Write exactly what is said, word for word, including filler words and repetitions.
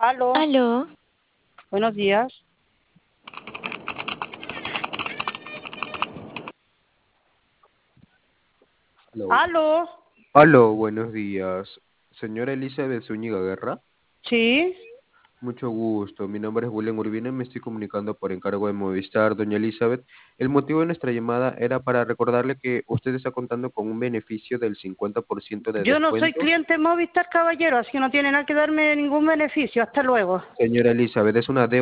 Aló, Aló, buenos días. Aló. Aló, Aló, buenos días. Señora Elizabeth Zúñiga Guerra, sí. mucho gusto. Mi nombre es William Urbina y me estoy comunicando por encargo de Movistar, doña Elizabeth. El motivo de nuestra llamada era para recordarle que usted está contando con un beneficio del cincuenta por ciento de Yo no soy descuento. cliente Movistar, caballero, así que no tiene nada que darme ningún beneficio. Hasta luego. Señora Elizabeth, es una deuda.